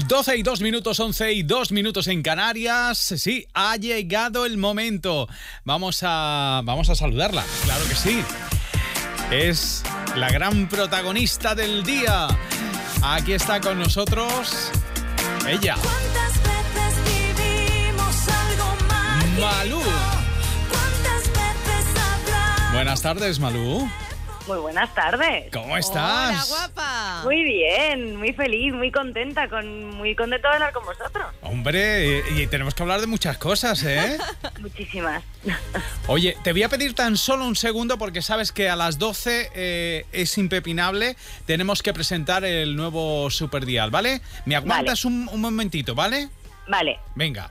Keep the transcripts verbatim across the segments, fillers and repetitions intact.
doce y dos minutos, once y dos minutos en Canarias. Sí, ha llegado el momento. Vamos a, vamos a saludarla, claro que sí. Es la gran protagonista del día. Aquí está con nosotros ella. ¿Cuántas veces vivimos algo mágico? Malú. ¿Cuántas veces hablamos? Buenas tardes, Malú. Muy buenas tardes. ¿Cómo estás? Hola, guapa. Muy bien, muy feliz, muy contenta, con, muy contenta de hablar con vosotros. Hombre, y, y tenemos que hablar de muchas cosas, ¿eh? Muchísimas. Oye, te voy a pedir tan solo un segundo porque sabes que a las doce eh, es impepinable. Tenemos que presentar el nuevo Superdial, ¿vale? Me aguantas Vale. un, un momentito, ¿vale? Vale. Venga.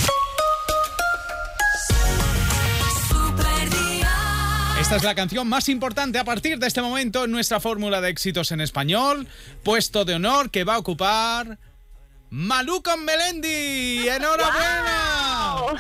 Esta es la canción más importante a partir de este momento en nuestra fórmula de éxitos en español. Puesto de honor que va a ocupar Malú con Melendi. ¡Enhorabuena! ¡Wow!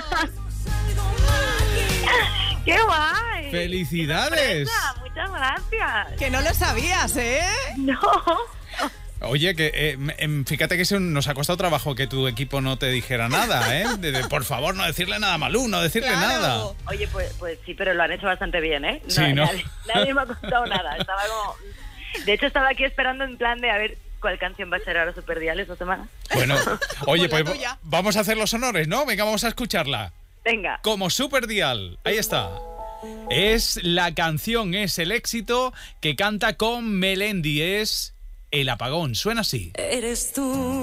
¡Qué guay! ¡Felicidades! ¡Sorpresa! Muchas gracias. Que no lo sabías, ¿eh? No. Oye, que eh, em, fíjate que se nos ha costado trabajo que tu equipo no te dijera nada, ¿eh? De, de, por favor, no decirle nada a Malú, no decirle Claro. nada. Oye, pues, pues sí, pero lo han hecho bastante bien, ¿eh? No, Sí, ¿no? Nadie, nadie me ha contado nada. Estaba como... De hecho, estaba aquí esperando en plan de a ver cuál canción va a ser ahora Superdial esta semana. Bueno, oye, Con la pues tuya. vamos a hacer los honores, ¿no? Venga, vamos a escucharla. Venga. Como Superdial. Ahí está. Es la canción, es el éxito que canta con Melendi. Es El Apagón. Suena así. Eres tú,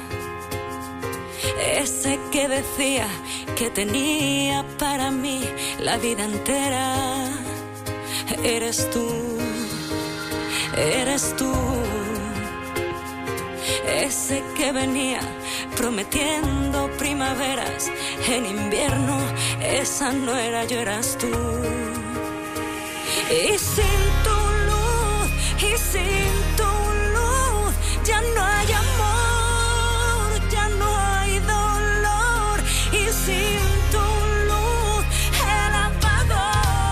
ese que decía que tenía para mí la vida entera. Eres tú, eres tú, ese que venía prometiendo primaveras en invierno. Esa no era yo, eras tú. Y sin tu luz, y sin tu luz, ya no hay amor, ya no hay dolor. Y sin tu luz, el apagón.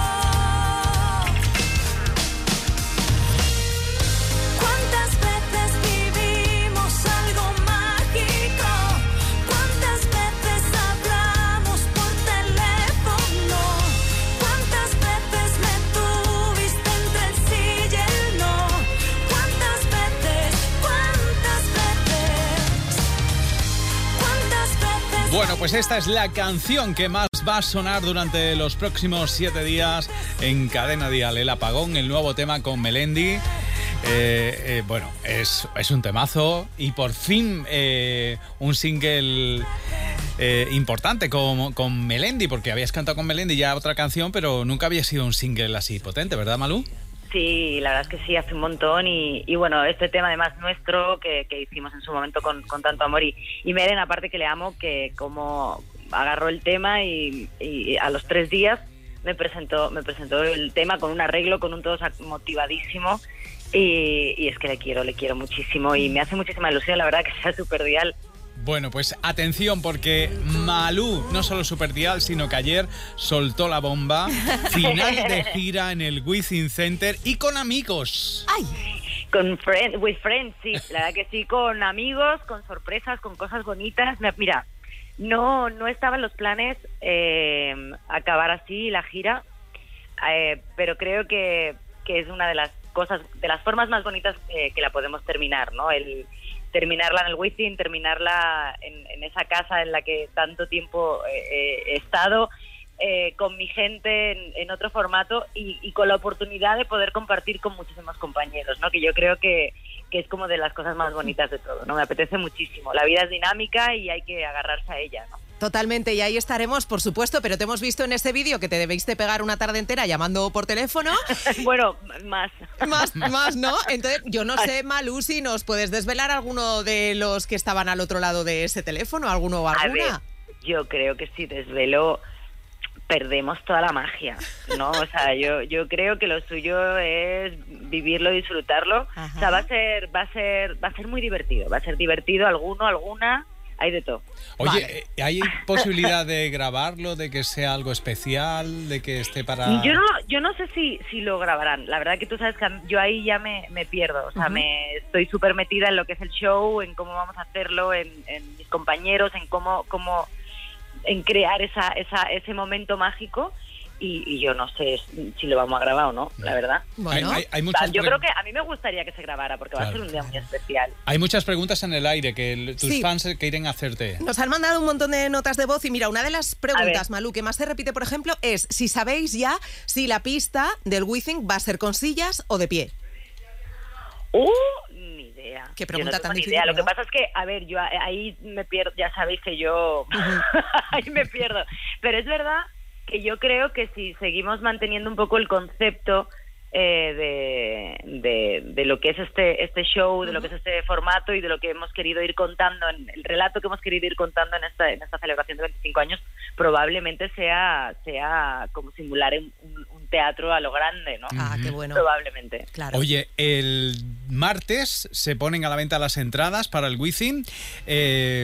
¿Cuántas veces vivimos algo mágico? ¿Cuántas veces hablamos por teléfono? ¿Cuántas veces me tuviste entre el sí y el no? ¿Cuántas veces? ¿Cuántas veces? ¿Cuántas veces? Bueno, pues esta es la canción que más va a sonar durante los próximos siete días en Cadena Dial. El Apagón, el nuevo tema con Melendi. Eh, eh, bueno, es, es un temazo y por fin eh, un single eh, importante con, con Melendi, porque habías cantado con Melendi ya otra canción, pero nunca había sido un single así potente, ¿verdad, Malú? Sí, la verdad es que sí, hace un montón y, y bueno, este tema además nuestro que, que hicimos en su momento con, con tanto amor y, y Meren, aparte que le amo, que como agarró el tema y, y a los tres días me presentó, me presentó el tema con un arreglo, con un todo motivadísimo y, y es que le quiero, le quiero muchísimo y me hace muchísima ilusión, la verdad, que sea Superdial. Bueno, pues atención porque Malú, no solo Superdial, sino que ayer soltó la bomba. Final de gira en el Within Center y con amigos. ¡Ay! Con friends, with friends, sí, la verdad que sí, con amigos, con sorpresas, con cosas bonitas. Mira, no no estaban los planes eh, acabar así la gira, eh, pero creo que, que es una de las cosas, de las formas más bonitas eh, que la podemos terminar, ¿no? El terminarla en el Within, terminarla en, en esa casa en la que tanto tiempo eh, he estado, eh, con mi gente en, en otro formato y, y con la oportunidad de poder compartir con muchísimos compañeros, ¿no? Que yo creo que, que es como de las cosas más bonitas de todo, ¿no? Me apetece muchísimo. La vida es dinámica y hay que agarrarse a ella, ¿no? Totalmente, y ahí estaremos, por supuesto, pero te hemos visto en ese vídeo que te debéis de pegar una tarde entera llamando por teléfono. Bueno, más. Más, más, ¿no? Entonces, yo no sé, Malú, si nos puedes desvelar alguno de los que estaban al otro lado de ese teléfono, alguno o A alguna. ver, yo creo que si desvelo perdemos toda la magia, ¿no? O sea, yo yo creo que lo suyo es vivirlo, disfrutarlo. Ajá. O sea, va a ser va a ser va a ser muy divertido, va a ser divertido alguno, alguna. hay de todo. Oye, Vale. eh, ¿hay posibilidad de grabarlo, de que sea algo especial, de que esté para...? Yo no, yo no sé si, si lo grabarán. La verdad que tú sabes que yo ahí ya me, me pierdo. O sea, Ujú. me estoy súper metida en lo que es el show, en cómo vamos a hacerlo, en, en mis compañeros, en cómo, cómo en crear esa, esa, ese momento mágico. Y, y yo no sé si lo vamos a grabar o no, la verdad. Bueno, Hay, hay- hay O sea, muchas yo pre- creo que a mí me gustaría que se grabara porque va a Claro. ser un día muy especial. Hay muchas preguntas en el aire que el- tus Sí. fans quieren hacerte. nos han mandado un montón de notas de voz y mira, una de las preguntas, ver. Malú, que más se repite, por ejemplo, es si sabéis ya si la pista del Wizzing va a ser con sillas o de pie. ¡Uh! Ni idea. Qué Yo pregunta no tengo tan ni difícil, idea. Lo que ¿verdad? pasa es que, a ver, yo a- ahí me pierdo, ya sabéis que yo ahí me pierdo. Pero es verdad que yo creo que si seguimos manteniendo un poco el concepto eh, de, de, de lo que es este este show, de lo que es este formato y de lo que hemos querido ir contando, en el relato que hemos querido ir contando en esta en esta celebración de veinticinco años, probablemente sea sea como simular un, un- un teatro a lo grande, ¿no? Ah, qué bueno. Probablemente. Claro. Oye, el martes se ponen a la venta las entradas para el Wizzing. Eh,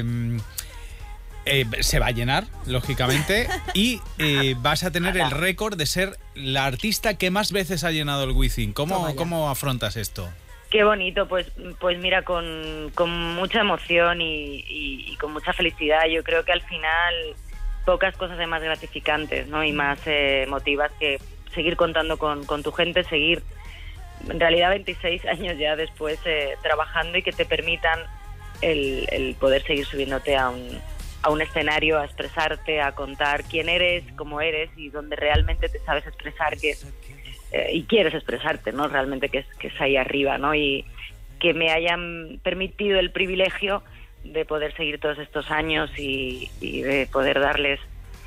eh, se va a llenar, lógicamente, y eh, vas a tener el récord de ser la artista que más veces ha llenado el Wizzing. Toma ¿Cómo, ya. ¿Cómo afrontas esto? Qué bonito, pues pues mira, con, con mucha emoción y, y- y con mucha felicidad. Yo creo que al final pocas cosas hay más gratificantes, ¿no? Y más eh, emotivas que seguir contando con, con tu gente, seguir en realidad veintiséis años ya después eh, trabajando y que te permitan el, el poder seguir subiéndote a un, a un escenario, a expresarte, a contar quién eres, cómo eres y donde realmente te sabes expresar, que es eh, y quieres expresarte, ¿no? Realmente que es, que es ahí arriba, ¿no? Y que me hayan permitido el privilegio de poder seguir todos estos años y, y de poder darles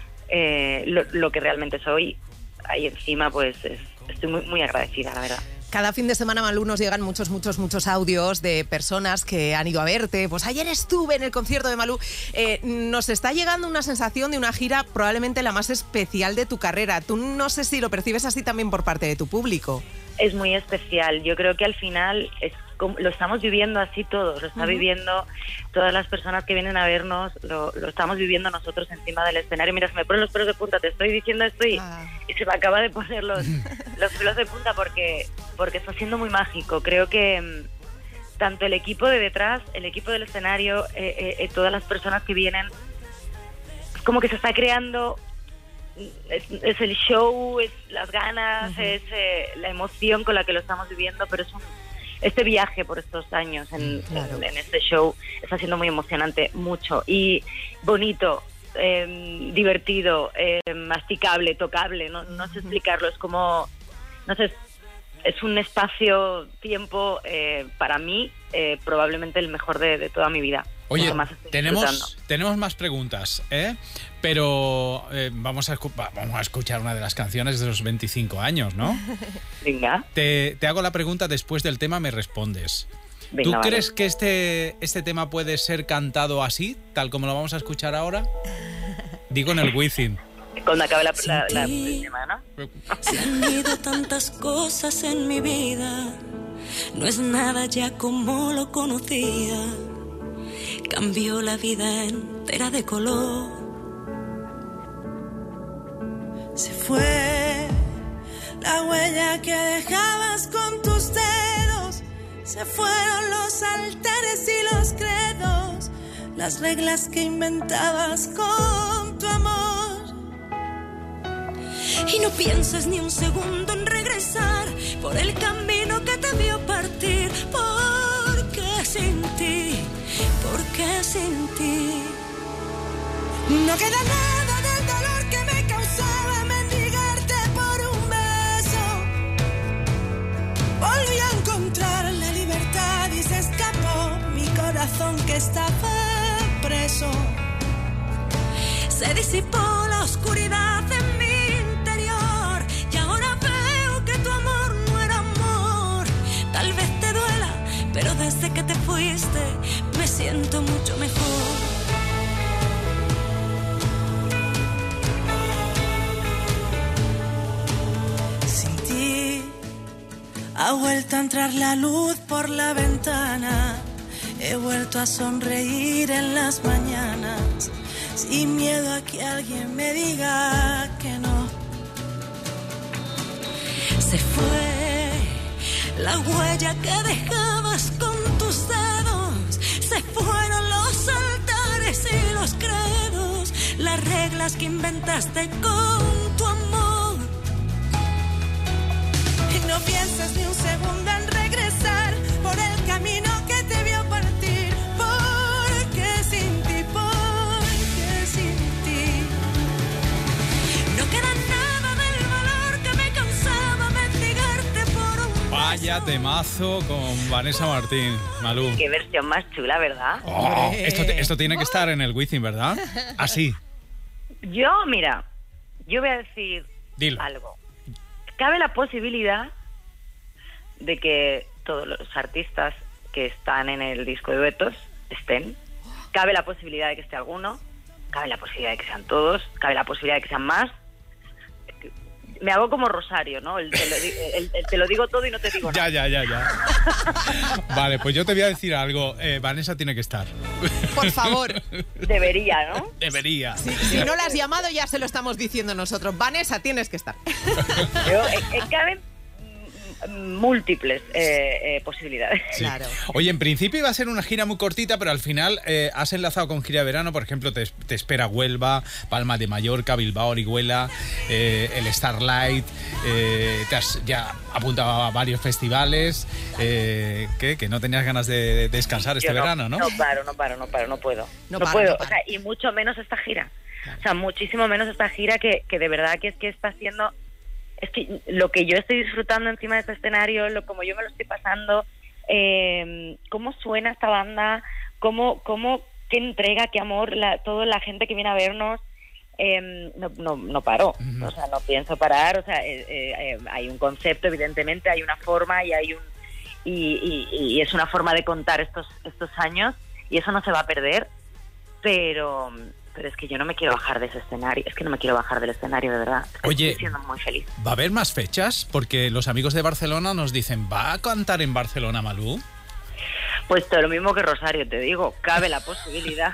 eh, lo, lo que realmente soy. Ahí encima, pues es- estoy muy, muy agradecida, la verdad. Cada fin de semana, Malú, nos llegan muchos, muchos, muchos audios de personas que han ido a verte. Pues ayer estuve en el concierto de Malú. Eh, nos está llegando una sensación de una gira probablemente la más especial de tu carrera. Tú no sé si lo percibes así también por parte de tu público. Es muy especial. Yo creo que al final es como- lo estamos viviendo así todos. Lo está viviendo todas las personas que vienen a vernos. Lo, lo estamos viviendo nosotros encima del escenario. Mira, se me ponen los pelos de punta. Te estoy diciendo esto y, Ah. y se me acaba de poner los, los pelos de punta porque, porque está siendo muy mágico. Creo que mm, tanto el equipo de detrás, el equipo del escenario, eh, eh, eh, todas las personas que vienen, es como que se está creando. Es, es el show, es las ganas, es eh, la emoción con la que lo estamos viviendo, pero es un, este viaje por estos años en, Claro. en, en este show está siendo muy emocionante, mucho y bonito, eh, divertido, eh, masticable, tocable, no, no sé explicarlo, es como, no sé, es un espacio-tiempo eh, para mí eh, probablemente el mejor de, de toda mi vida. Oye, Lo que más estoy tenemos, disfrutando. tenemos más preguntas, ¿eh? Pero eh, vamos, a escu- va- vamos a escuchar una de las canciones de los veinticinco años, ¿no? Venga, Te, te hago la pregunta, después del tema me respondes. venga, ¿Tú vale. crees que este, este tema puede ser cantado así, tal como lo vamos a escuchar ahora? Digo en el Wizzing. Cuando acabe la, la, la, Sin el tema, ¿no? Se han ido tantas cosas en mi vida, no es nada ya como lo conocía. Cambió la vida entera de color. Se fue la huella que dejabas con tus dedos. Se fueron los altares y los credos, las reglas que inventabas con tu amor. Y no pienses ni un segundo en regresar por el camino que te vio partir. Porque sin ti, porque sin ti. No queda nada del dolor que me causaba mendigarte por un beso. Volví a encontrar la libertad y se escapó mi corazón que estaba preso. Se disipó la oscuridad en mi interior y ahora veo que tu amor no era amor. Tal vez te duela, pero desde que te fuiste me siento mucho mejor. Sin ti ha vuelto a entrar la luz por la ventana He vuelto a sonreír en las mañanas, sin miedo a que alguien me diga que no. Se fue la huella que dejabas con tus dedos, se fueron los altares y los credos, las reglas que inventaste con tu amor. Y no pienses ni un segundo en regresar por el camino que te vio partir, porque sin ti, porque sin ti no queda nada del valor que me causaba mendigarte por un Vaya beso. temazo con Vanessa Martín, Malú. Qué versión más chula, ¿verdad? Oh, esto, esto tiene que estar en el Wizzing, ¿verdad? Así. Yo, mira, yo voy a decir Dilo. algo. Cabe la posibilidad de que todos los artistas que están en el disco de duetos estén. Cabe la posibilidad de que esté alguno. Cabe la posibilidad de que sean todos. Cabe la posibilidad de que sean más. Me hago como Rosario, ¿no? El, te, lo, di- el- el te lo digo todo y no te digo nada. Ya, ya, ya, ya. Vale, pues yo te voy a decir algo. Eh, Vanessa tiene que estar. Por favor. Debería, ¿no? Debería. Si, si no la has llamado, ya se lo estamos diciendo nosotros. Vanessa, tienes que estar. Yo, eh, eh, caben mm, múltiples eh, eh, posibilidades. Sí. Claro. Oye, en principio iba a ser una gira muy cortita, pero al final eh, has enlazado con gira de verano. Por ejemplo, te, te espera Huelva, Palma de Mallorca, Bilbao, Orihuela, eh, el Starlight. Eh, te has ya apuntado a varios festivales. Eh, ¿qué? Que no tenías ganas de, de descansar este Yo verano, ¿no? No paro, no paro, no paro, no puedo. No No, para, puedo, no para. o sea, y mucho menos esta gira. O sea, muchísimo menos esta gira que, que de verdad que es que está haciendo... Es que lo que yo estoy disfrutando encima de este escenario, lo como yo me lo estoy pasando, eh, cómo suena esta banda, cómo, cómo qué entrega, qué amor, la, toda la gente que viene a vernos, eh, no, no, no paro, Ujú. o sea, no pienso parar, o sea, eh, eh, hay un concepto, evidentemente, hay una forma y hay un y, y, y es una forma de contar estos estos años y eso no se va a perder, pero pero es que yo no me quiero bajar de ese escenario, es que no me quiero bajar del escenario, de verdad. Es que Oye, estoy siendo muy feliz. ¿Va a haber más fechas? Porque los amigos de Barcelona nos dicen, ¿va a cantar en Barcelona, Malú? Pues todo lo mismo que Rosario, te digo, cabe la posibilidad.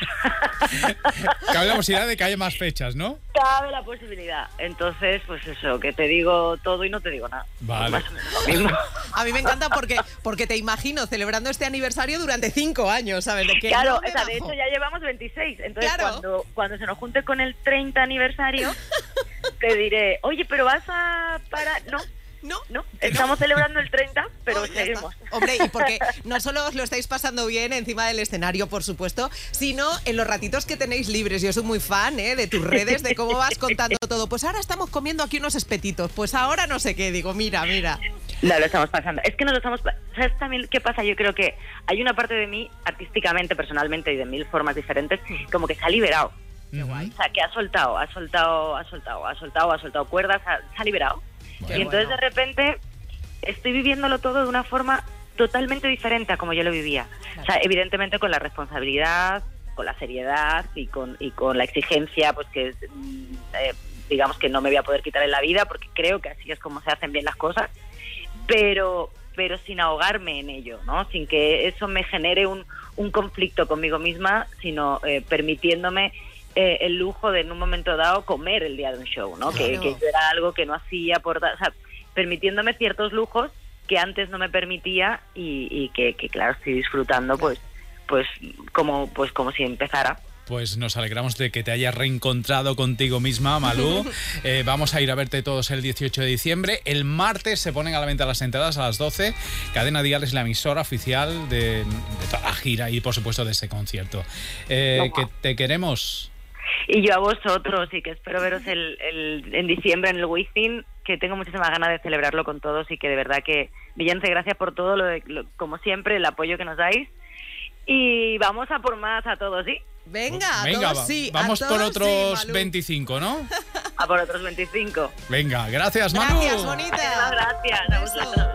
Cabe la posibilidad de que haya más fechas, ¿no? Cabe la posibilidad. Entonces, pues eso, que te digo todo y no te digo nada. Vale. Más o menos lo mismo. A mí me encanta porque, porque te imagino celebrando este aniversario durante cinco años, ¿sabes? De que Claro, no o me sea, de bajo. hecho ya llevamos veintiséis. Entonces, Claro. cuando, cuando se nos junte con el treinta aniversario, te diré, oye, pero vas a parar. No, No, no, estamos celebrando el treinta, pero Oh, ya seguimos. está. Hombre, y porque no solo os lo estáis pasando bien encima del escenario, por supuesto, sino en los ratitos que tenéis libres. Yo soy muy fan ¿eh? de tus redes, de cómo vas contando todo. Pues ahora estamos comiendo aquí unos espetitos, pues ahora no sé qué. Digo, mira, mira. No, lo estamos pasando. Es que nos lo estamos... pa- ¿Sabes también qué pasa? Yo creo que hay una parte de mí, artísticamente, personalmente y de mil formas diferentes, como que se ha liberado. Qué guay. O sea, que ha soltado, ha soltado, ha soltado, ha soltado, ha soltado cuerdas, ha- se ha liberado. Bueno. Y entonces bueno. de repente estoy viviéndolo todo de una forma totalmente diferente a como yo lo vivía. O sea, evidentemente con la responsabilidad, con la seriedad y con y con la exigencia, pues que mm, eh, digamos que no me voy a poder quitar en la vida, porque creo que así es como se hacen bien las cosas, pero pero sin ahogarme en ello, ¿no? Sin que eso me genere un, un conflicto conmigo misma, sino eh, permitiéndome eh, el lujo de en un momento dado comer el día de un show, ¿no? Que, Claro. que yo era algo que no hacía por... da- O sea, permitiéndome ciertos lujos que antes no me permitía y, y que, que, claro, estoy disfrutando pues pues como pues como si empezara. Pues nos alegramos de que te hayas reencontrado contigo misma, Malú. Eh, vamos a ir a verte todos el dieciocho de diciembre. El martes se ponen a la venta las entradas a las doce. Cadena Dial es la emisora oficial de, de toda la gira y, por supuesto, de ese concierto. Eh, que te queremos. Y yo a vosotros, y que espero veros el, el, en diciembre en el Wizzing, que tengo muchísimas ganas de celebrarlo con todos y que de verdad que, Beyoncé, gracias por todo, lo de, lo, como siempre, el apoyo que nos dais. Y vamos a por más a todos, ¿sí? Venga, a Venga, todos va- sí. a vamos por todos otros sí, Malú. veinticinco, ¿no? A por otros veinticinco. Venga, gracias, Malú. Gracias, bonita. Muchas gracias a Beso. vosotros.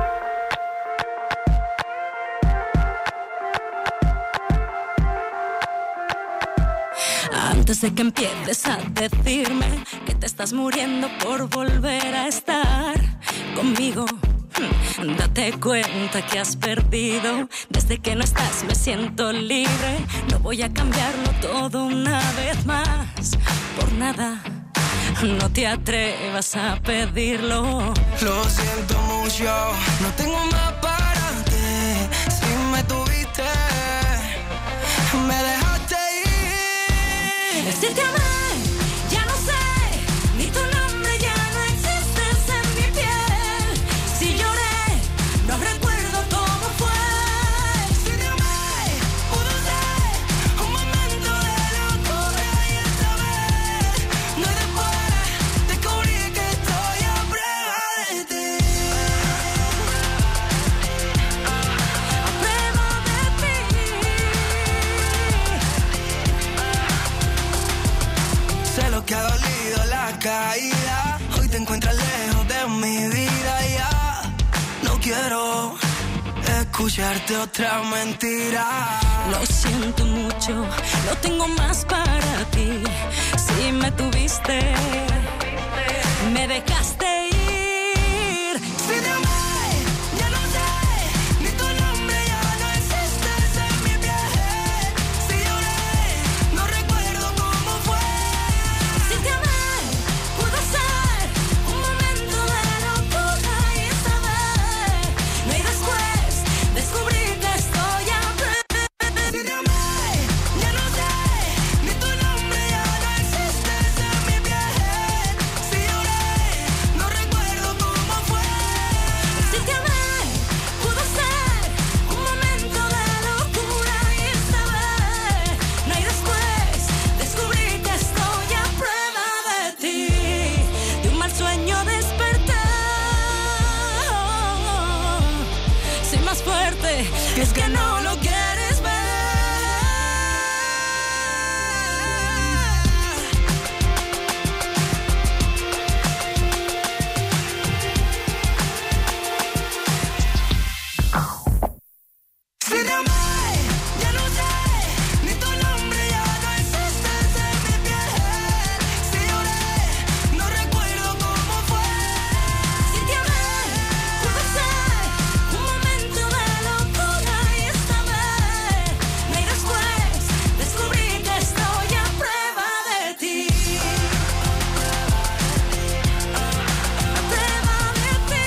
Antes de que empieces a decirme que te estás muriendo por volver a estar conmigo, Date cuenta que has perdido. Desde que no estás me siento libre. No voy a cambiarlo todo una vez más. Por nada, no te atrevas a pedirlo. Lo siento mucho, no tengo más para ti. Si me tuviste, me dejaste ir. Si te amé, ya no sé, ni tu nombre ya no existes en mi piel. Si lloré, no recuerdo cómo fue. Si te amé, pudo ser un momento de locura y esta vez no hay después. Descubrí que estoy a prueba de ti. A prueba de ti. Sé lo que ha dolido la caída. Hoy te encuentras lejos de mi vida y ya no quiero escucharte otra mentira. Lo siento mucho, no tengo más para ti. Si me tuviste, me dejaste ir. Si te amé, ya no sé, ni tu nombre ya no existes en mi piel. Si lloré, no recuerdo cómo fue. Si te amé, pudo ser un momento de locura y esta vez no hay después. Descubrí que estoy a prueba. Si te amé, ya no sé, ni tu nombre ya no existes en mi piel. Si lloré, no recuerdo cómo fue. Si te amé, pudo ser un momento de locura y esta vez no hay después. Descubrí que estoy a prueba de ti. De un mal sueño desperté. Soy más fuerte, es que no lo quieres ver. Si te amé, ya no sé, ni tu nombre ya no existes en mi piel. Si lloré, no recuerdo cómo fue. Si te amé, pudo ser un momento de locura y esta vez no hay después. Descubrí que estoy a prueba de ti. A prueba de ti.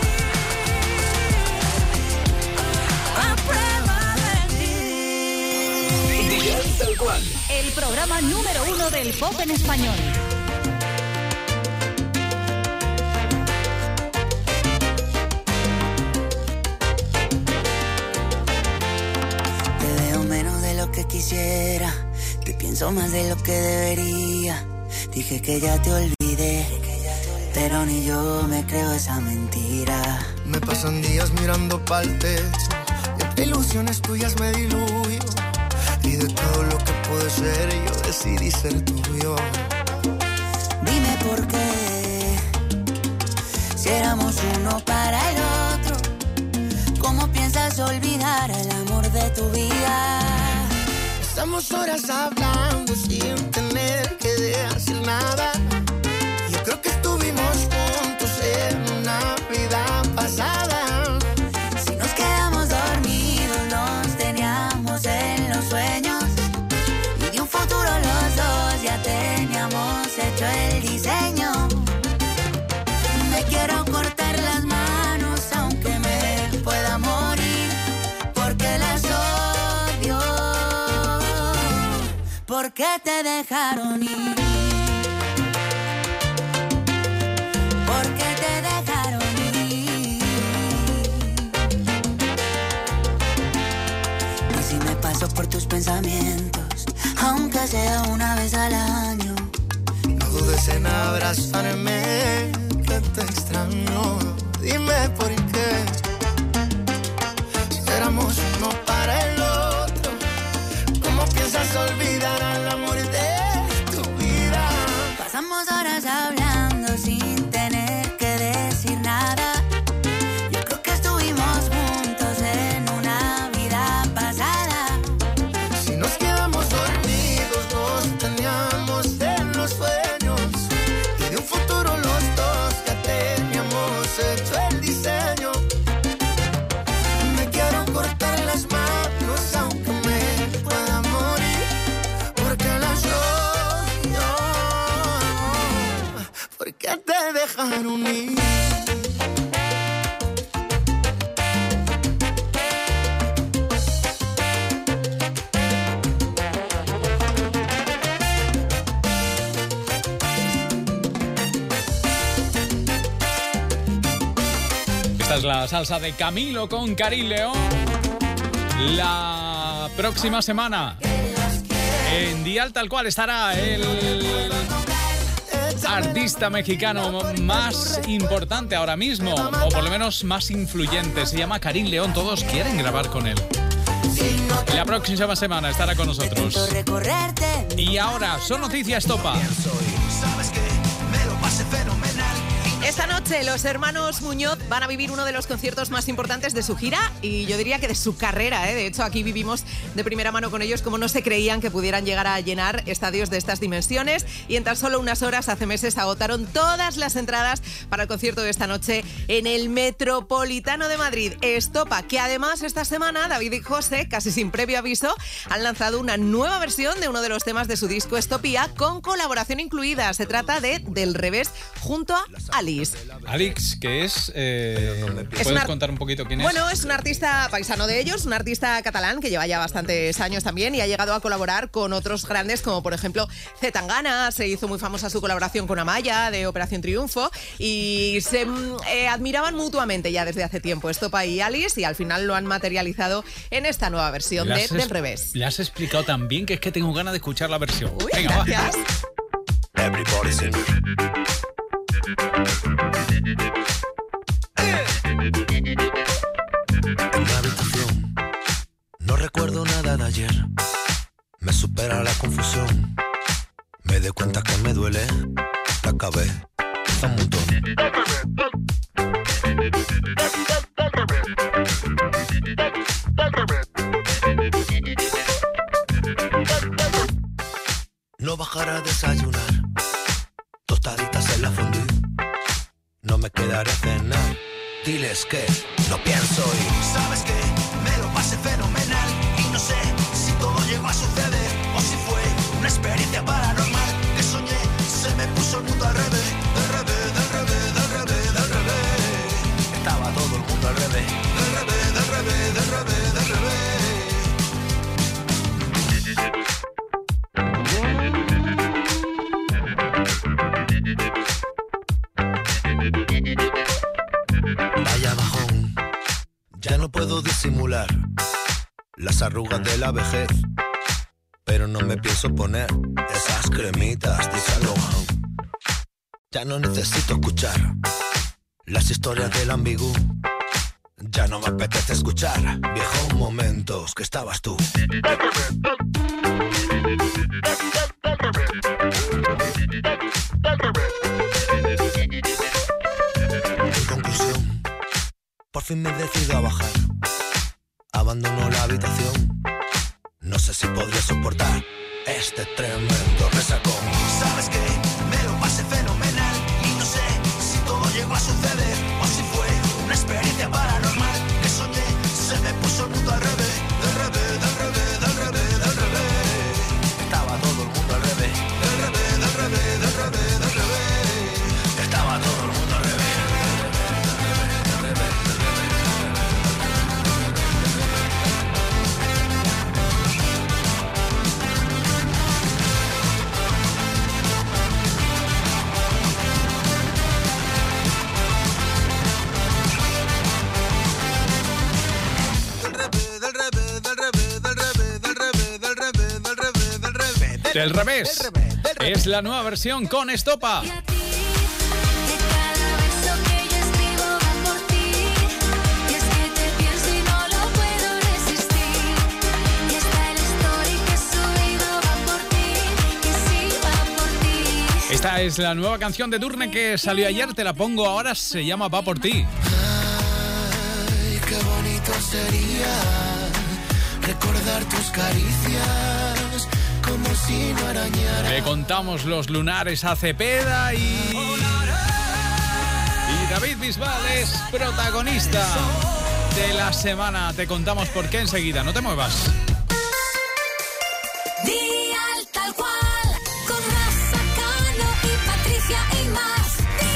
A prueba de ti. Tal cual. El programa número uno del pop en español. Te veo menos de lo que quisiera, te pienso más de lo que debería. Dije que ya te olvidé, pero ni yo me creo esa mentira. Me pasan días mirando pa'l techo y entre ilusiones tuyas me diluyo. Y de todo lo que puede ser yo decidí ser tuyo. Dime por qué, si éramos uno para el otro, ¿cómo piensas olvidar el amor de tu vida? Estamos horas hablando sin tener que decir nada. Yo creo que estuvimos juntos en una vida pasada. Si nos quedamos dormidos, nos teníamos en los sueños. Y de un futuro los dos ya teníamos hecho el diseño. Me quiero cortar las manos aunque me pueda morir, porque las odio, porque te dejaron ir. Porque te dejaron ir. Y si me paso por tus pensamientos, aunque sea una vez al año, No dudes en abrazarme, que te extraño. Dime por qué, si éramos uno para el otro, ¿cómo piensas olvidar al amor de tu vida? pasamos horas hablando sin tener que decir nada. Yo creo que estuvimos juntos en una vida pasada. Si nos quedamos dormidos, nos teníamos en los sueños. Y de un futuro los dos ya teníamos hecho el diseño. que te dejaron ir. Esta es la salsa de Camilo con Karin León. La próxima semana en Dial Tal Cual estará el artista mexicano más importante ahora mismo, o por lo menos más influyente. Se llama Karin León. Todos quieren grabar con él. La próxima semana estará con nosotros. Y ahora, son noticias Topa. Esta noche los hermanos Muñoz van a vivir uno de los conciertos más importantes de su gira y yo diría que de su carrera, ¿eh? De hecho, aquí vivimos de primera mano con ellos cómo no se creían que pudieran llegar a llenar estadios de estas dimensiones y en tan solo unas horas, hace meses, agotaron todas las entradas para el concierto de esta noche en el Metropolitano de Madrid. Estopa, que además esta semana David y José, casi sin previo aviso, han lanzado una nueva versión de uno de los temas de su disco Estopía con colaboración incluida. Se trata de Del Revés junto a Alice. Alix, que es... Eh, ¿Puedes una, contar un poquito quién es? Bueno, es un artista paisano de ellos, un artista catalán que lleva ya bastantes años también y ha llegado a colaborar con otros grandes como, por ejemplo, C. Tangana. Se hizo muy famosa su colaboración con Amaya de Operación Triunfo y se eh, admiraban mutuamente ya desde hace tiempo Estopa y Alice y al final lo han materializado en esta nueva versión de Del Revés. Le has explicado tan bien que es que tengo ganas de escuchar la versión. Uy, venga, gracias. Va. Everybody sing. En mi habitación no recuerdo nada de ayer. Me supera la confusión. Me doy cuenta que me duele la cabeza un montón. No bajaré a desayunar. Tostaditas en la fondue. No me quedaré a cenar. Diles que no pienso y ¿sabes qué? Me lo pasé fenomenal. Y no sé si todo llegó a suceder o si fue una experiencia paranormal. Que soñé, se me puso el mundo al revés. Del revés, del revés, del revés, del revés. Estaba todo el mundo al revés. Del revés, del revés, del revés, del revés. Vaya bajón, ya no puedo disimular las arrugas de la vejez, pero no me pienso poner esas cremitas de Salomón. Ya no necesito escuchar las historias del ambiguo. Ya no me apetece escuchar viejos momentos que estabas tú. En conclusión, por fin me decido a bajar. Abandono la habitación. No sé si podría soportar este tremendo resacón. ¿Sabes qué? Me lo pasé fenomenal. Y no sé si todo llegó a suceder o si fue una experiencia paranormal. Que soñé, se me puso el mundo al revés. Del revés, del revés, del revés, del revés. Estaba todo el mundo al revés. Del revés, del revés, del revés, del revés. Estaba todo el mundo al revés. Del Revés. Es la nueva versión con Estopa. Esta es la nueva canción de Durne que salió ayer, te la pongo ahora, se llama Va por ti. Ay, qué bonito sería recordar tus caricias como si no arañara. Le contamos los lunares a Cepeda y... y David Bisbal es protagonista de la semana. Te contamos por qué enseguida, no te muevas. Dial Tal Cual, con Rafa Cano y Patricia y más.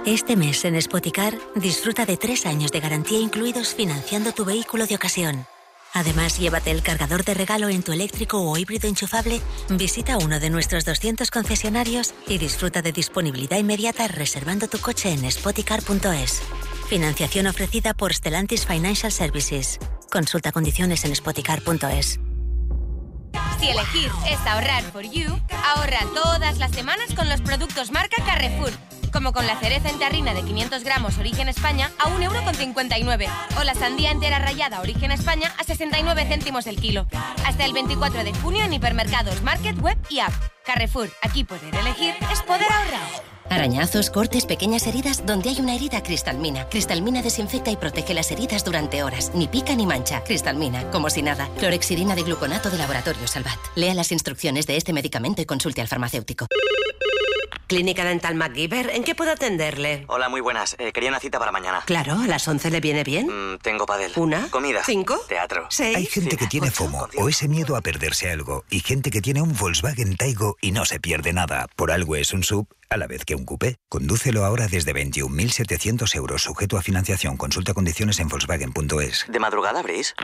Este mes en Spoticar disfruta de tres años de garantía incluidos financiando tu vehículo de ocasión. Además, llévate el cargador de regalo en tu eléctrico o híbrido enchufable, visita uno de nuestros doscientos concesionarios y disfruta de disponibilidad inmediata reservando tu coche en spoticar punto es. Financiación ofrecida por Stellantis Financial Services. Consulta condiciones en spoticar punto es. Si elegir es ahorrar for you, ahorra todas las semanas con los productos marca Carrefour. Como con la cereza en terrina de quinientos gramos origen España a un euro con cincuenta y nueve. O la sandía entera rallada origen España a sesenta y nueve céntimos el kilo. Hasta el veinticuatro de junio en hipermercados, market, web y app. Carrefour, aquí poder elegir es poder ahorrar. Arañazos, cortes, pequeñas heridas. Donde hay una herida, Cristalmina. Cristalmina desinfecta y protege las heridas durante horas. Ni pica ni mancha. Cristalmina, como si nada. Clorexidina de gluconato de Laboratorio Salvat. Lea las instrucciones de este medicamento y consulte al farmacéutico. Clínica Dental MacGyver, ¿en qué puedo atenderle? Hola, muy buenas. Eh, quería una cita para mañana. Claro, ¿a las once le viene bien? Mm, tengo pádel. ¿Una? Comida. ¿Cinco? Teatro. ¿Seis? Hay gente que tiene FOMO o ese miedo a perderse algo y gente que tiene un Volkswagen Taigo y no se pierde nada. Por algo es un sub a la vez que un coupé. Condúcelo ahora desde veintiún mil setecientos euros sujeto a financiación. Consulta condiciones en volkswagen punto es. ¿De madrugada abrís?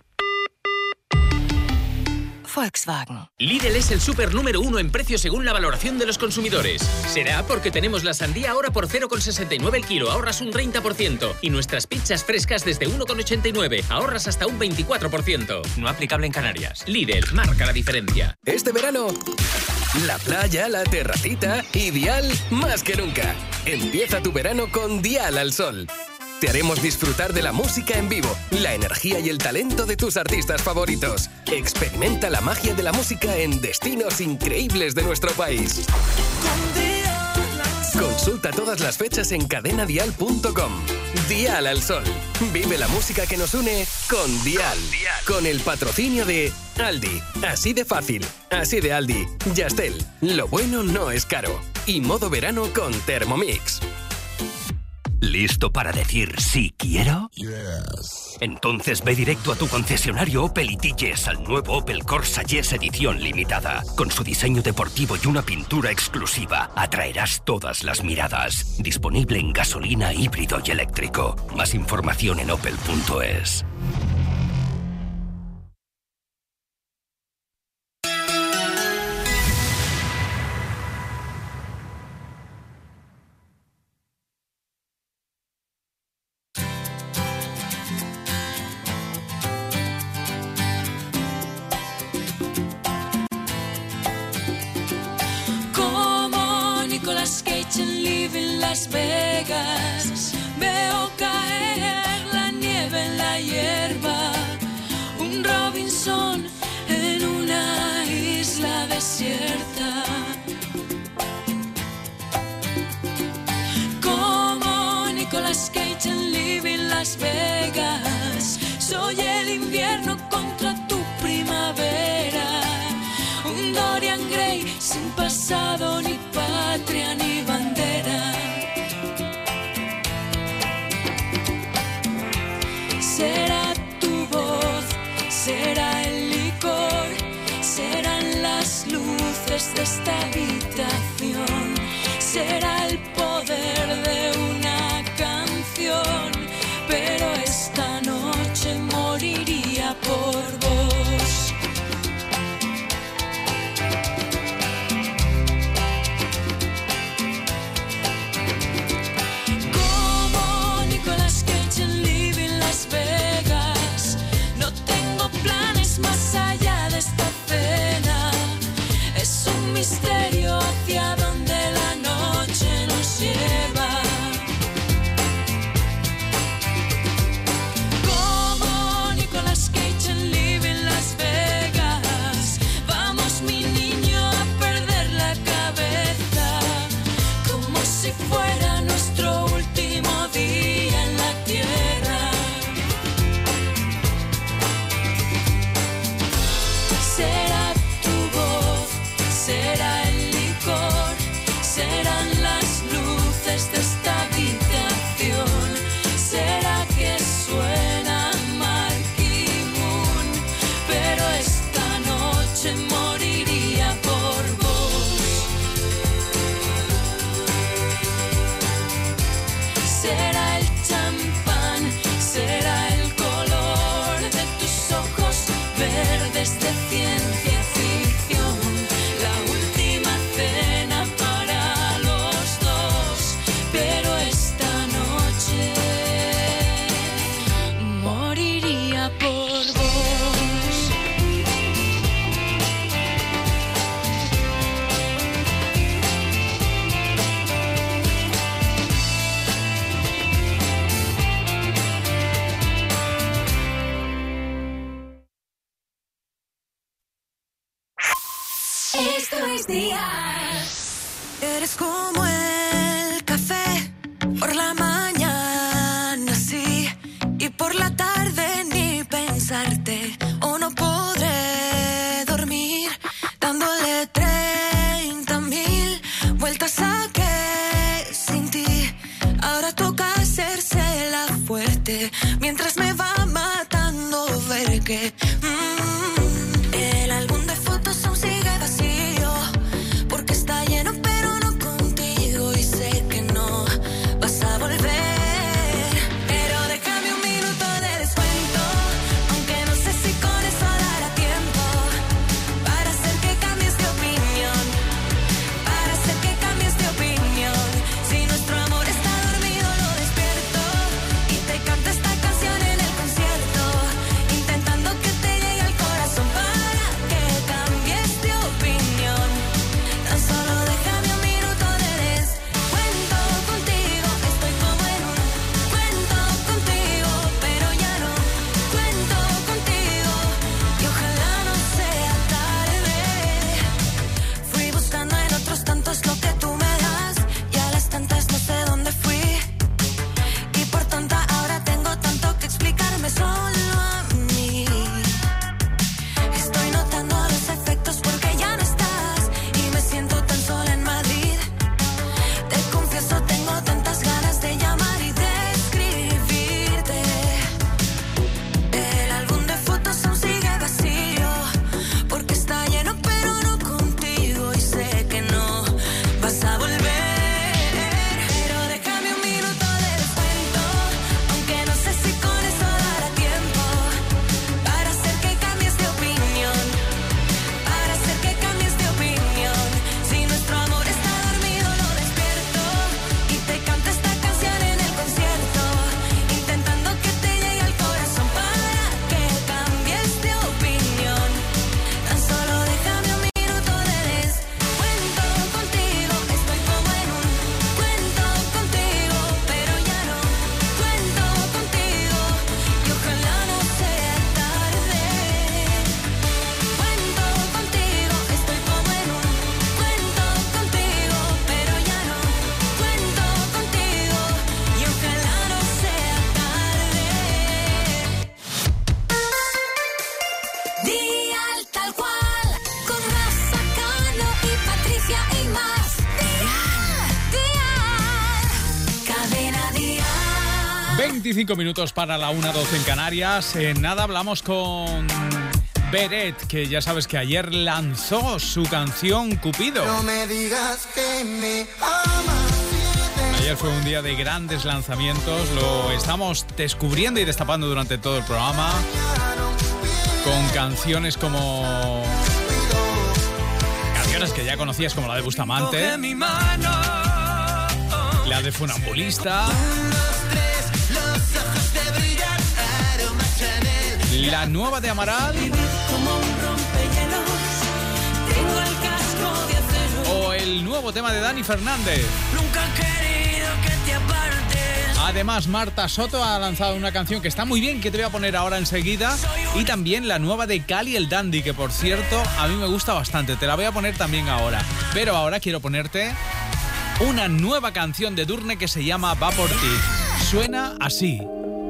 Volkswagen. Lidl es el súper número uno en precio según la valoración de los consumidores. Será porque tenemos la sandía ahora por cero con sesenta y nueve el kilo, ahorras un treinta por ciento. Y nuestras pizzas frescas desde uno con ochenta y nueve, ahorras hasta un veinticuatro por ciento. No aplicable en Canarias. Lidl, marca la diferencia. Este verano, la playa, la terracita y Dial más que nunca. Empieza tu verano con Dial al Sol. Te haremos disfrutar de la música en vivo, la energía y el talento de tus artistas favoritos. Experimenta la magia de la música en destinos increíbles de nuestro país. Consulta todas las fechas en cadena dial punto com. Dial al Sol. Vive la música que nos une con Dial. Con el patrocinio de Aldi. Así de fácil. Así de Aldi. Yastel. Lo bueno no es caro. Y modo verano con Thermomix. ¿Listo para decir sí quiero? Yes. Entonces ve directo a tu concesionario Opel y di yes al nuevo Opel Corsa Yes edición limitada. Con su diseño deportivo y una pintura exclusiva, atraerás todas las miradas. Disponible en gasolina, híbrido y eléctrico. Más información en opel punto es. Las Vegas, veo caer la nieve en la hierba, un Robinson en una isla desierta. Como Nicolas Cage en Living Las Vegas, soy el invierno contra tu primavera, un Dorian Gray sin pasado ni patria ni bandera. Será tu voz, será el licor, serán las luces de esta habitación, será el poder de una canción, pero esta noche moriría por vos. Como Nicolas Cage en Living Las Vegas, no tengo planes más allá de esta cena. Es un misterio hacia donde la noche Esto es Dial. Eres como el café por la mañana, sí, y por la tarde ni pensarte, o no podré dormir dándole treinta mil vueltas a que sin ti ahora toca hacerse la fuerte mientras me va matando ver que mm, el álbum de fotos aún sigue vacío porque está lleno pero no contigo y sé que no vas a volver, pero déjame un minuto de descuento, aunque no sé si con eso dará tiempo para hacer que cambies de opinión, para hacer que cambies de opinión. Si nuestro amor está dormido lo despierto y te canto esta canción en el concierto, intentando que te llegue al corazón para que cambies de opinión. Tan solo déjame un minuto de descuento contigo, estoy como en un cuento contigo, pero ya no cuento contigo y ojalá no sea tarde. Fui buscando en otros tantos lo que tú me das y a las tantas no sé dónde fui y por tonta ahora tengo tanto que explicarme solo a mí. Estoy notando los efectos porque ya no estás y me siento tan sola en Madrid. Te confieso tengo tantas ganas de llamar y de escribirte. El álbum de fotos aún sigue vacío porque está lleno pero no contigo y sé que no vas a volver, pero déjame un minuto de descuento, aunque no sé si con eso dará tiempo para hacer que cambies de opinión, para hacer que cambies de opinión. Si nuestro amor está dormido lo despierto y te canto esta canción en el concierto, intentando que te llegue al corazón para que cambies de opinión. Tan solo déjame un minuto de descuento contigo, estoy como en un cuento contigo, pero ya no cuento contigo y ojalá no sea tarde. Cuento contigo, estoy como en un cuento contigo, pero ya no cuento contigo y ojalá no sea tarde. Dial tal cual, con Rafa Cano y Patricia y más. Dial, Dial, cadena Dial. veinticinco minutos para la una doce en Canarias. En nada hablamos con Beret, que ya sabes que ayer lanzó su canción Cupido. No me digas que me amas. Ayer fue un día de grandes lanzamientos, lo estamos descubriendo y destapando durante todo el programa, con canciones como... canciones que ya conocías como la de Bustamante, Coge mi mano. la de Funambulista, Los ojos te brillan, aroma Chanel. la nueva de Amaral Como un rompehielos, tengo el casco de acero. o el nuevo tema de Dani Fernández. Nunca he querido que te apartes. Además, Marta Soto ha lanzado una canción que está muy bien, que te voy a poner ahora enseguida. Y también la nueva de Cali el Dandy, que por cierto, a mí me gusta bastante. Te la voy a poner también ahora. Pero ahora quiero ponerte una nueva canción de Durne que se llama Va por ti. Suena así.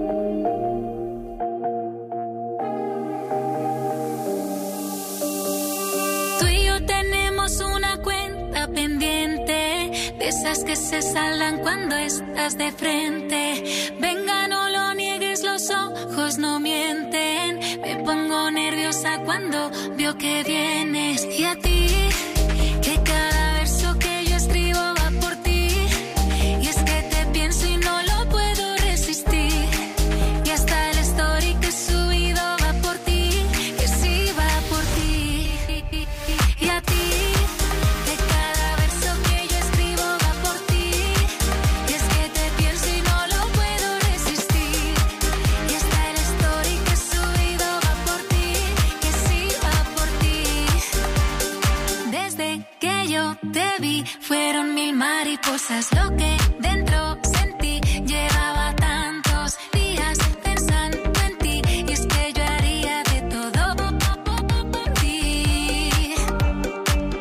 Tú y yo tenemos una cuenta pendiente, de esas que se saldan cuando estás de frente. Venga, no lo niegues, los ojos no mienten. Me pongo nerviosa cuando veo que vienes. Y a ti, que cada verso que yo escribo va por ti. Y es que te pienso y no lo puedo resistir. Y hasta el story que he subido va por ti, que sí va por ti. Y a ti, que cada verso que yo escribo va por ti. Y es que te pienso y no lo puedo resistir. Y hasta el story que he subido va por ti, que sí va por ti. Desde que yo te vi, fueron mil mariposas. Lo que dentro sentí, llevaba tantos días pensando en ti. Y es que yo haría de todo por ti.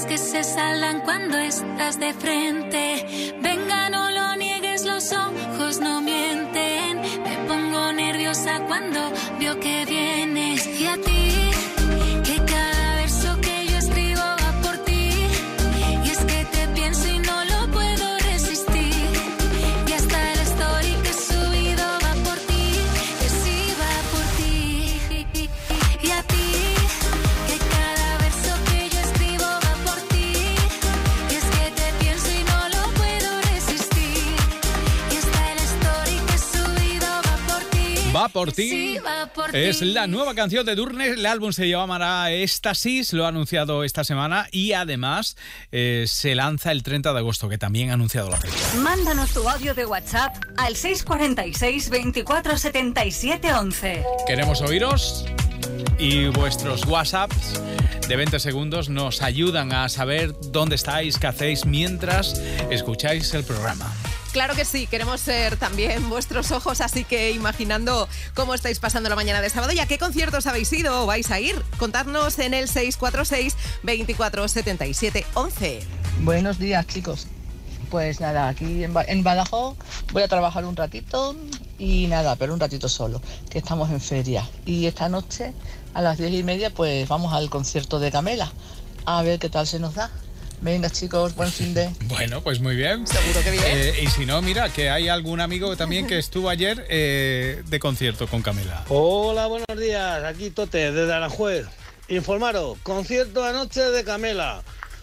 que se saldan cuando estás de frente. Venga, no lo niegues, los ojos no mienten. Me pongo nerviosa cuando veo que vienes. Y a ti, que cada verso que yo escribo va por ti. Y es que te pienso y no lo puedo resistir. Y hasta el story que he subido va por ti. Que sí va por ti. Y a ti, que cada verso que yo escribo va por ti. Y es que te pienso y no lo puedo resistir. Y hasta el story que he subido va por ti. Va por ti. Sí, va por Es ti. la nueva canción de Durnes. El álbum se llamará Éxtasis, lo ha anunciado esta semana y además eh, se lanza el treinta de agosto, que también ha anunciado la fecha. Mándanos tu audio de WhatsApp al seis cuatro seis, veinticuatro setenta y siete once. Queremos oíros y vuestros WhatsApps de veinte segundos nos ayudan a saber dónde estáis, qué hacéis mientras escucháis el programa. Claro que sí, queremos ser también vuestros ojos, así que imaginando cómo estáis pasando la mañana de sábado y a qué conciertos habéis ido o vais a ir, contadnos en el seis cuatro seis, veinticuatro setenta y siete once. Buenos días, chicos. Pues nada, aquí en, ba- en Badajoz voy a trabajar un ratito y nada, pero un ratito solo, que estamos en feria. Y esta noche a las diez y media pues vamos al concierto de Camela, a ver qué tal se nos da. Venga, chicos, buen fin de... Bueno, pues muy bien. Seguro que bien. Eh, y si no, mira, que hay algún amigo también que estuvo ayer eh, de concierto con Camela. Hola, buenos días. Aquí Tote, desde Aranjuez. Informaros, concierto anoche de Camela.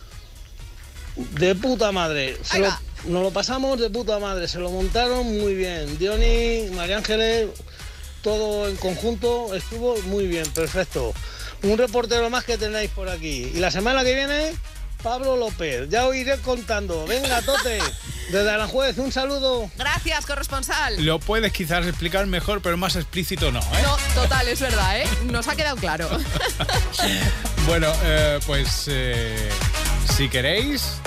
De puta madre. Se lo, nos lo pasamos de puta madre. Se lo montaron muy bien. Diony, María Ángeles, todo en conjunto estuvo muy bien, perfecto. Un reportero más que tenéis por aquí. Y la semana que viene, Pablo López. Ya os iré contando. Venga, Tote, desde Aranjuez, un saludo. Gracias, corresponsal. Lo puedes quizás explicar mejor, pero más explícito no, ¿eh? No, total, es verdad, ¿eh? Nos ha quedado claro. Bueno, eh, pues eh, si queréis,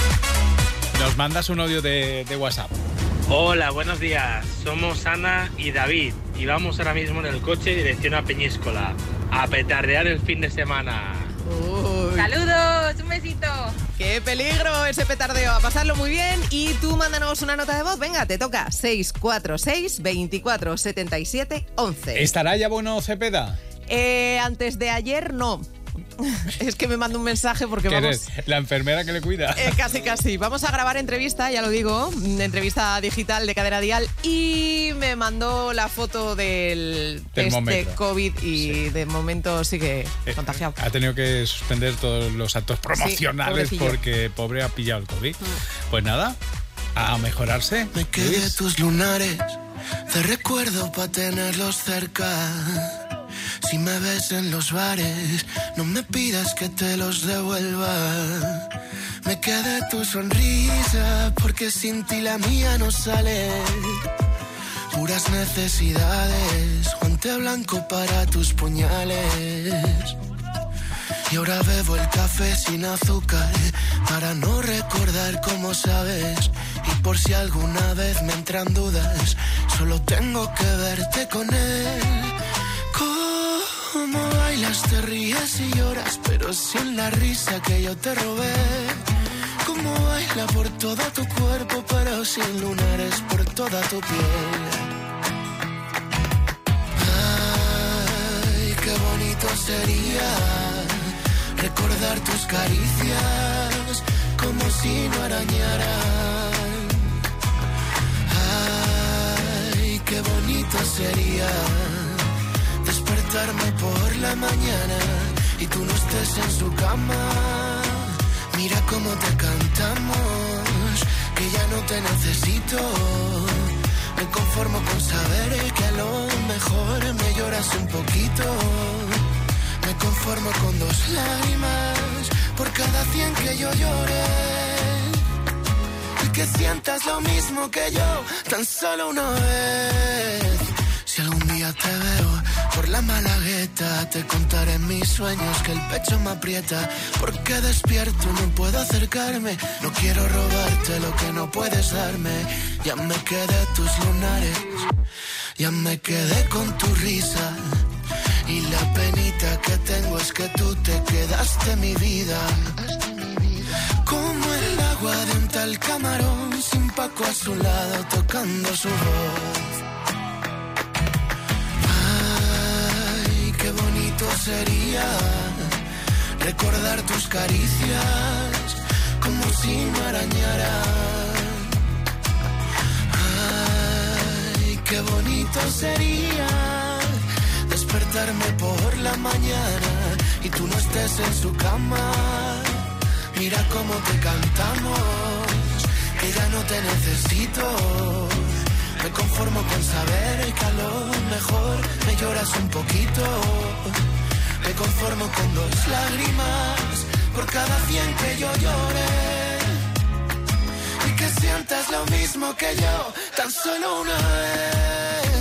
nos mandas un audio de, de WhatsApp. Hola, buenos días. Somos Ana y David y vamos ahora mismo en el coche dirección a Peñíscola a petardear el fin de semana. Uy. Saludos, un besito. ¡Qué peligro ese petardeo! A pasarlo muy bien y tú mándanos una nota de voz. Venga, te toca seis cuatro seis, veinticuatro setenta y siete once. ¿Estará ya bueno Cepeda? Eh, antes de ayer no. Es que me mandó un mensaje porque ¿Qué vamos... eres? ¿La enfermera que le cuida? Eh, casi, casi. Vamos a grabar entrevista, ya lo digo, entrevista digital de Cadena Dial y me mandó la foto del test de Termómetro. COVID y Sí. de momento sigue Eh, contagiado. Ha tenido que suspender todos los actos promocionales pobrecillo. porque pobre ha pillado el COVID. Pues nada, a mejorarse. Me quedé tus lunares, te recuerdo para tenerlos cerca. Si me ves en los bares, no me pidas que te los devuelva. Me quedé tu sonrisa, porque sin ti la mía no sale. Puras necesidades, guante blanco para tus puñales. Y ahora bebo el café sin azúcar, para no recordar cómo sabes. Y por si alguna vez me entran dudas, solo tengo que verte con él. Como bailas, te ríes y lloras, pero sin la risa que yo te robé. Como baila por todo tu cuerpo, pero sin lunares por toda tu piel. Ay, qué bonito sería recordar tus caricias como si no arañaran. Ay, qué bonito sería despertarme por la mañana y tú no estés en su cama. Mira cómo te cantamos, que ya no te necesito. Me conformo con saber que a lo mejor me lloras un poquito. Me conformo con dos lágrimas por cada cien que yo llore. Y que sientas lo mismo que yo, tan solo una vez. Si algún día te veo por la Malagueta, te contaré mis sueños que el pecho me aprieta. Porque despierto no puedo acercarme, no quiero robarte lo que no puedes darme. Ya me quedé tus lunares, ya me quedé con tu risa. Y la penita que tengo es que tú te quedaste mi vida. su lado tocando su voz. Ay, qué bonito sería recordar tus caricias como si me arañaran. Ay, qué bonito sería despertarme por la mañana y tú no estés en su cama. Mira cómo te cantamos, que ya no te necesito. Me conformo con saber que a lo mejor me lloras un poquito. Me conformo con dos lágrimas por cada cien que yo llore. Y que sientas lo mismo que yo, tan solo una vez.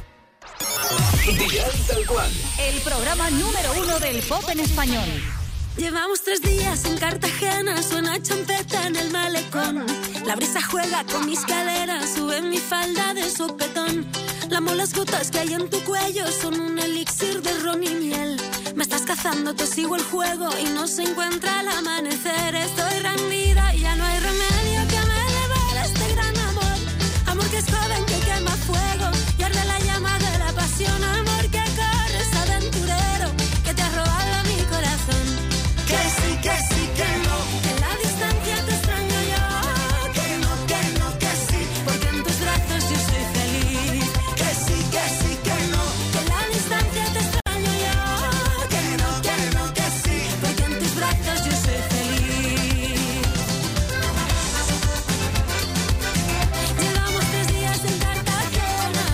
Dial Tal Cual. El programa número uno del pop en español. Llevamos tres días en Cartagena, suena champeta en el malecón. La brisa juega con mis caderas, sube mi falda de sopetón. Lamo las gotas que hay en tu cuello, son un elixir de ron y miel. Me estás cazando, te sigo el juego y no se encuentra el amanecer. Estoy rendida y ya no hay remedio que me devore este gran amor. Amor que es joven, que quema fuego y arde la llama de la pasión. Amor que corres, aventurero, que te ha robado mi corazón. Que sí, que sí, que no. En la distancia te extraño yo. Que no, que no, que sí. Porque en tus brazos yo soy feliz. Que sí, que sí, que no. En la distancia te extraño yo. Que no, que no, que sí. Porque en tus brazos yo soy feliz. Llevamos tres días en Cartagena.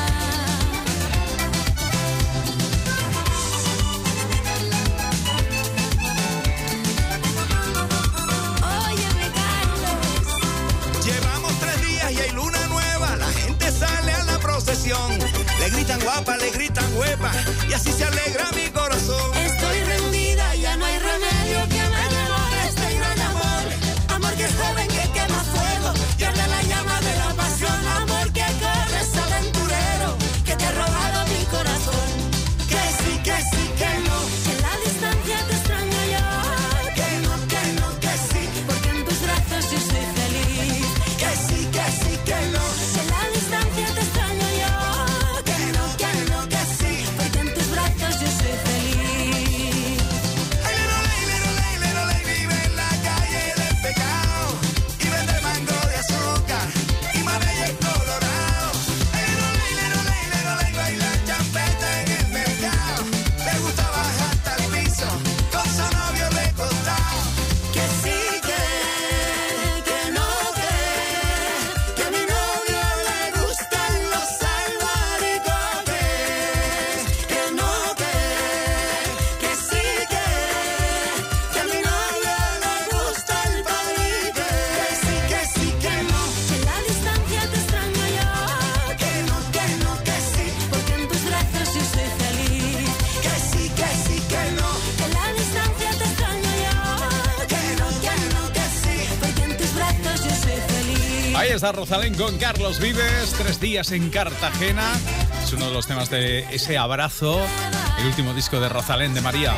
Óyeme, Carlos. Llevamos tres días y hay luna nueva. La gente sale a la procesión. Le gritan guapa, le gritan huepa. Y así se alegra mi corazón. Estoy rendida, ya no hay remedio que me devore este gran amor. Amor que es joven, que quema fuego y arde la llama de la pasión. Amor que corres, aventurero, que te ha robado mi corazón. Que sí, que sí, que no. En la distancia te extraño yo. Que no, que no, que sí. Porque en tus brazos yo soy feliz. Que sí, que sí, que no. En la distancia te extraño yo. Que no, que no, que sí. Porque en tus brazos yo soy feliz. Ay, lero, ley, lero, ley, lero, ley, vive en la calle del pecado. Y vende mango de azúcar y mamey colorado. Ay, lero, ley, lero, ley, lero, ley, baila champeta en el mercado. Le gusta bajar hasta el piso con su novio recostado. Que sí, que, que no, que, que a mi novio le gustan los albaricoques. Que no, que, que sí, que, que a mi novio le gusta el palique. Que sí, que sí, que no. En la distancia te extraño yo. Que no, que no, que sí. Porque en tus brazos yo soy feliz. Que sí, que sí, que no. En la distancia te extraño yo. Que no, que no, que sí. Porque en tus brazos yo soy feliz. Ahí está Rosalén con Carlos Vives, tres días en Cartagena. Es uno de los temas de ese abrazo, el último disco de Rosalén de María.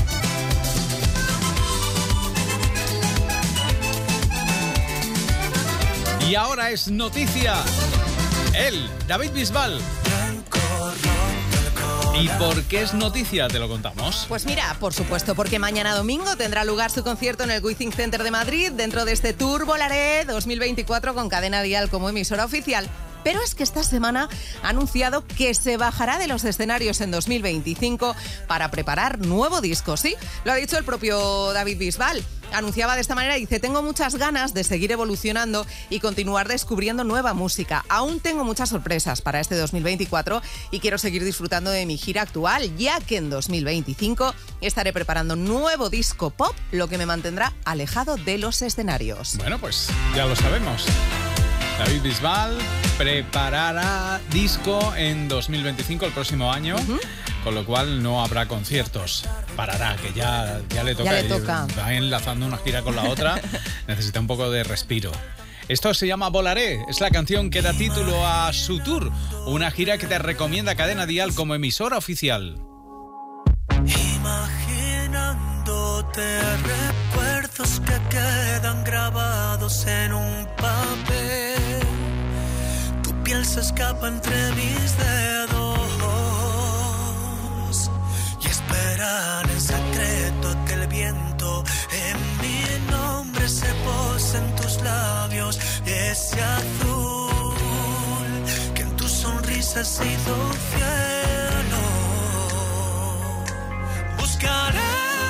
Y ahora es noticia. Él, David Bisbal. ¿Y por qué es noticia? Te lo contamos. Pues mira, por supuesto, porque mañana domingo tendrá lugar su concierto en el Withing Center de Madrid dentro de este Tour Volaré dos mil veinticuatro con Cadena Dial como emisora oficial. Pero es que esta semana ha anunciado que se bajará de los escenarios en dos mil veinticinco para preparar nuevo disco. Sí, lo ha dicho el propio David Bisbal. Anunciaba de esta manera, dice, tengo muchas ganas de seguir evolucionando y continuar descubriendo nueva música. Aún tengo muchas sorpresas para este dos mil veinticuatro y quiero seguir disfrutando de mi gira actual, ya que en dos mil veinticinco estaré preparando nuevo disco pop, lo que me mantendrá alejado de los escenarios. Bueno, pues ya lo sabemos. David Bisbal preparará disco en dos mil veinticinco, el próximo año, uh-huh. con lo cual no habrá conciertos. Parará, que ya, ya le toca. Ya le toca. Va enlazando una gira con la otra, necesita un poco de respiro. Esto se llama Volaré, es la canción que da título a su tour, una gira que te recomienda Cadena Dial como emisora oficial. Imaginándote recuerdos que quedan grabados en un papel. piel se escapa entre mis dedos y esperan en secreto que el viento en mi nombre se pose en tus labios y ese azul que en tu sonrisa ha sido cielo. Buscaré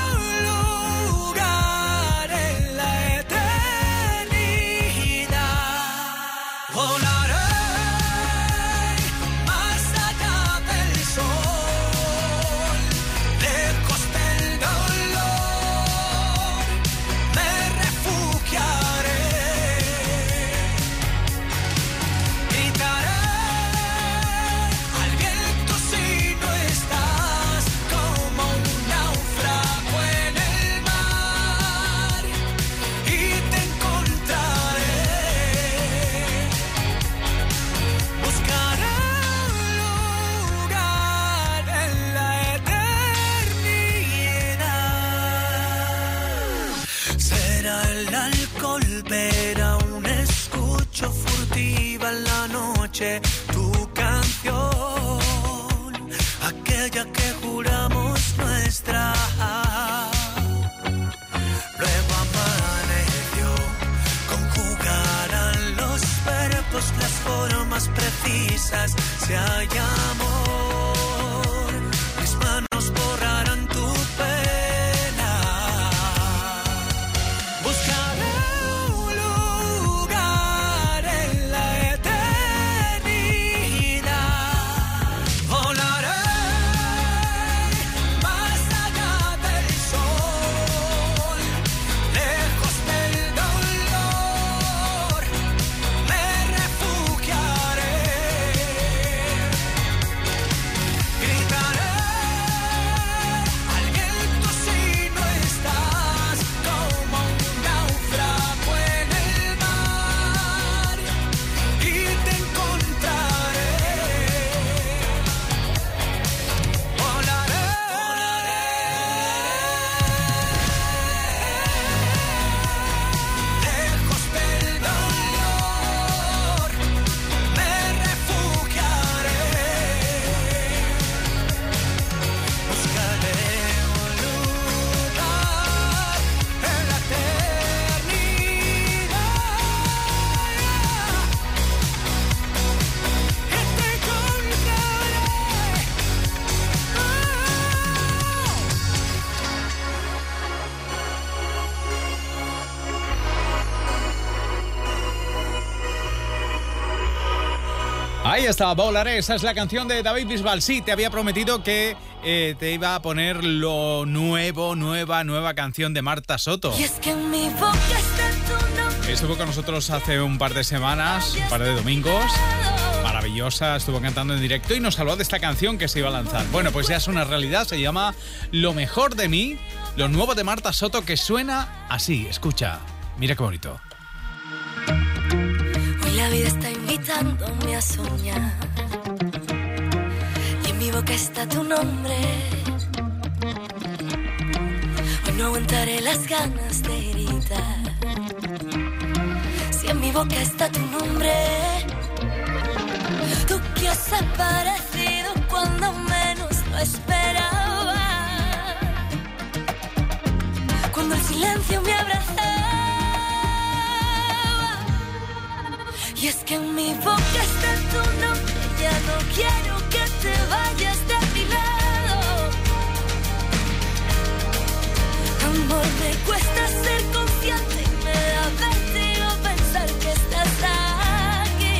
pero aún escucho furtiva en la noche tu canción, aquella que juramos nuestra. Luego amaneció, conjugarán los verbos, las formas precisas, si hay amor, mis manos borrarán tu pena. Buscaré Ahí está, Volaré, esa es la canción de David Bisbal. Sí, te había prometido que eh, te iba a poner lo nuevo, nueva, nueva canción de Marta Soto. Y es que en mi boca está tu nombre. Estuvo con nosotros hace un par de semanas, un par de domingos. Maravillosa, estuvo cantando en directo y nos habló de esta canción que se iba a lanzar. Bueno, pues ya es una realidad, se llama Lo mejor de mí, lo nuevo de Marta Soto, que suena así, escucha. Mira qué bonito. Hoy la vida está invitándome a soñar y en mi boca está tu nombre. Hoy no aguantaré las ganas de gritar si en mi boca está tu nombre. Tú que has aparecido cuando menos lo esperaba, cuando el silencio me abrazaba. Y es que en mi boca está tu nombre, ya no quiero que te vayas de mi lado. Amor, me cuesta ser confiante, me da vértigo pensar que estás aquí,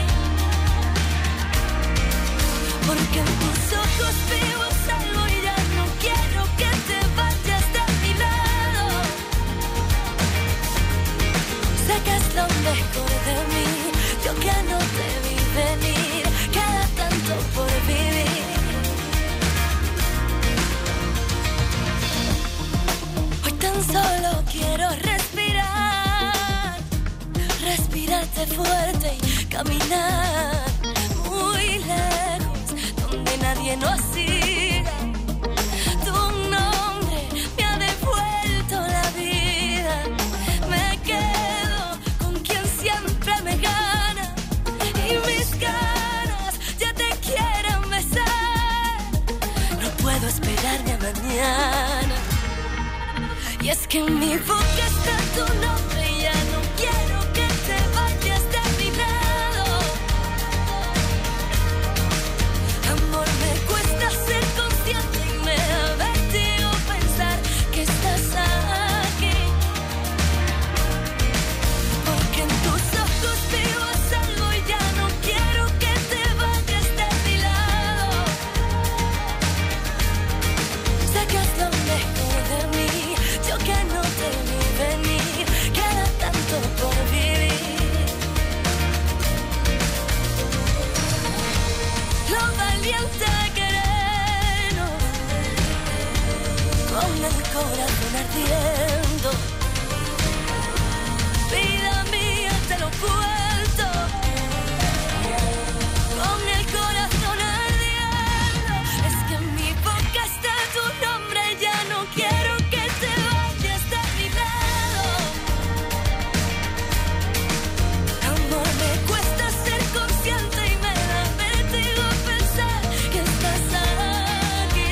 porque en tus ojos vivos algo y ya no quiero que te vayas de mi lado. Sacas lo mejor de mí, yo que no te vi venir, queda tanto por vivir. Hoy tan solo quiero respirar, respirarte fuerte y caminar muy lejos, donde nadie nos siga. Tu nombre me ha devuelto la vida, me quedo con quien siempre me gana. Y mis ganas puedo esperarme a mañana. Y es que en mi boca está tu nombre y ya no quiero que te vayas de mi lado. Amor, me cuesta ser consciente y me da vértigo pensar que estás aquí. Porque en tus ojos veo algo y ya no quiero que te vayas de mi lado. Sacas lo mejor de mí, yo que no te vi venir, queda tanto por vivir. Lo valiente querernos, con el corazón ardiendo. Vida mía, te lo cuento, con el corazón ardiendo. Es que en mi boca está tu nombre, ya no quiero que te vayas de mi lado. Amor, me cuesta ser consciente y me da vértigo pensar que estás aquí.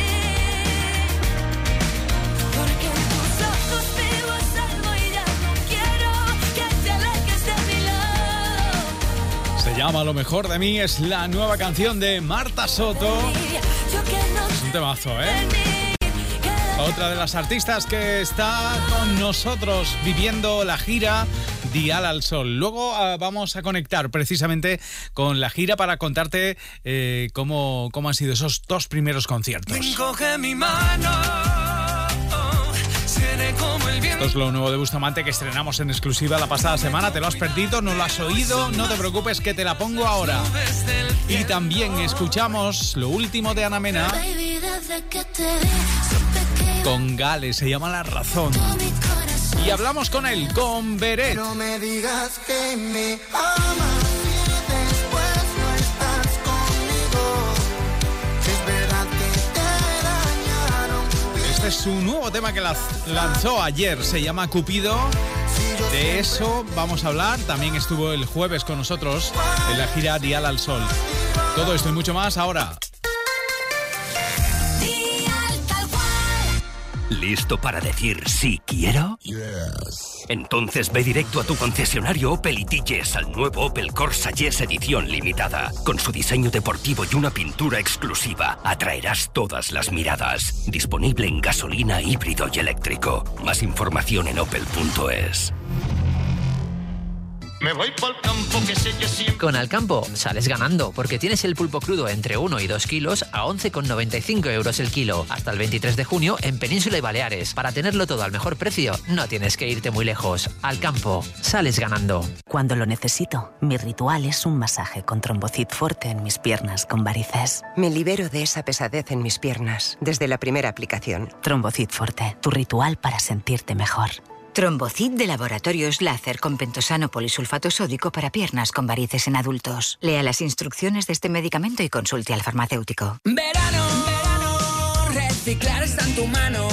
Porque en tus ojos veo algo y ya no quiero que te alejes de mi lado. Se llama Lo mejor de mí, es la nueva canción de Marta Soto. Yo que no Es un temazo, ¿eh? Otra de las artistas que está con nosotros viviendo la gira Dial al Sol. Luego uh, vamos a conectar precisamente con la gira para contarte eh, cómo, cómo han sido esos dos primeros conciertos. Coge mi mano, oh, seré como el viento. Esto es lo nuevo de Bustamante que estrenamos en exclusiva la pasada semana. ¿Te lo has perdido? ¿No lo has oído? No te preocupes que te la pongo ahora. Y también escuchamos lo último de Ana Mena Baby, desde que te vi, supe que con Gale, se llama La Razón. Y hablamos con él, con Beret. No me digas que me amas y después no estás conmigo. Es verdad que te dañaron. Este es su nuevo tema que laz- lanzó ayer, se llama Cupido. De eso vamos a hablar. También estuvo el jueves con nosotros en la gira Dial al Sol. Todo esto y mucho más ahora. ¿Listo para decir sí quiero? Entonces ve directo a tu concesionario Opel y Yes al nuevo Opel Corsa Yes edición limitada. Con su diseño deportivo y una pintura exclusiva, atraerás todas las miradas. Disponible en gasolina, híbrido y eléctrico. Más información en opel punto es. Me voy pa'l campo que sé que siempre... Con Alcampo sales ganando porque tienes el pulpo crudo entre uno y dos kilos a once con noventa y cinco euros el kilo. Hasta el veintitrés de junio en Península y Baleares. Para tenerlo todo al mejor precio, no tienes que irte muy lejos. Alcampo, sales ganando. Cuando lo necesito, mi ritual es un masaje con Trombocid Forte en mis piernas con varices. Me libero de esa pesadez en mis piernas desde la primera aplicación. Trombocid Forte, tu ritual para sentirte mejor. Trombocid de Laboratorios Láser con pentosano polisulfato sódico para piernas con varices en adultos. Lea las instrucciones de este medicamento y consulte al farmacéutico. Verano, verano, reciclar está en tu mano.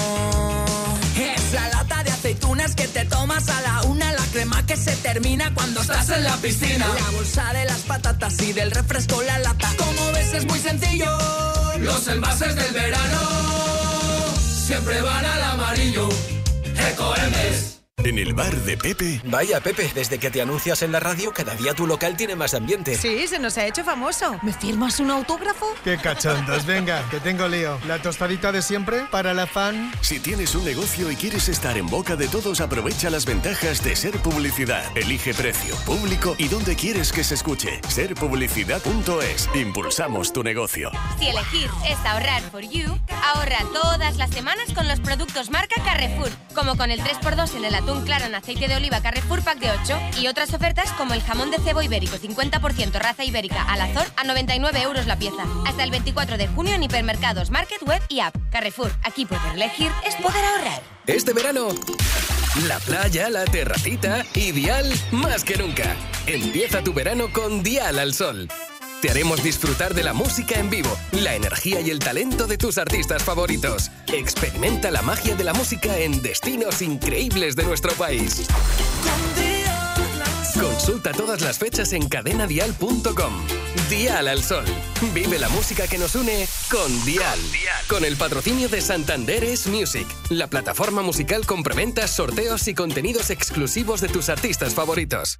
Es la lata de aceitunas que te tomas a la una, la crema que se termina cuando estás en la piscina. La bolsa de las patatas y del refresco la lata. Como ves es muy sencillo. Los envases del verano siempre van al amarillo. Ecoembes. En el bar de Pepe. Vaya, Pepe, desde que te anuncias en la radio, cada día tu local tiene más ambiente. Sí, se nos ha hecho famoso. ¿Me firmas un autógrafo? Qué cachondos, venga, que tengo lío. La tostadita de siempre para la fan. Si tienes un negocio y quieres estar en boca de todos, aprovecha las ventajas de Ser Publicidad. Elige precio, público y dónde quieres que se escuche. ser publicidad punto es. Impulsamos tu negocio. Si elegir es ahorrar for you, ahorra todas las semanas con los productos marca Carrefour, como con el tres por dos en el atún claro en aceite de oliva Carrefour Pack de ocho y otras ofertas como el jamón de cebo ibérico cincuenta por ciento raza ibérica al azor a noventa y nueve euros la pieza. Hasta el veinticuatro de junio en hipermercados, market, web y app. Carrefour, aquí poder elegir es poder ahorrar. Este verano, la playa, la terracita y Dial más que nunca. Empieza tu verano con Dial al Sol. Te haremos disfrutar de la música en vivo, la energía y el talento de tus artistas favoritos. Experimenta la magia de la música en destinos increíbles de nuestro país. Con Consulta todas las fechas en cadena dial punto com. Dial al Sol. Vive la música que nos une con Dial. Con el patrocinio de Santander Es Music, la plataforma musical con preventas, sorteos y contenidos exclusivos de tus artistas favoritos.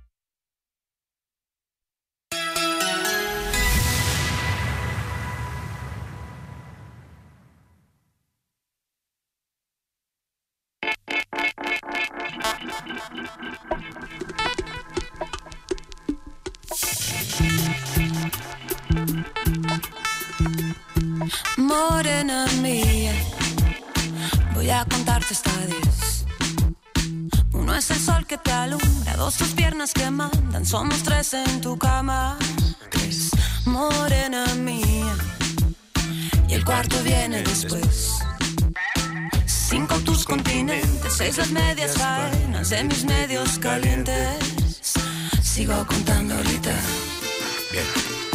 Morena mía, voy a contarte hasta diez. Uno es el sol que te alumbra, dos tus piernas que mandan, somos tres en tu cama. Tres, morena mía, y el cuarto viene después. Cinco tus continentes, seis las medias faenas de mis medios calientes. Sigo contando ahorita. Bien.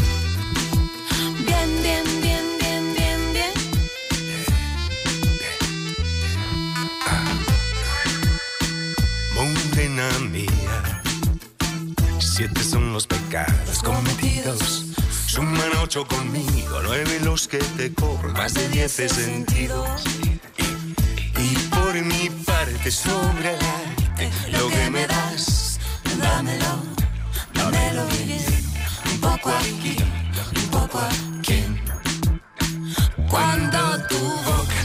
Bien, bien, bien, bien, bien, bien. Morena mía, siete son los pecados cometidos. Suman ocho conmigo, nueve los que te cobro, más de diez he sentido. Y por mi parte sobrarte lo que me das, Dámelo, dámelo bien. Un poco aquí, un poco aquí. Cuando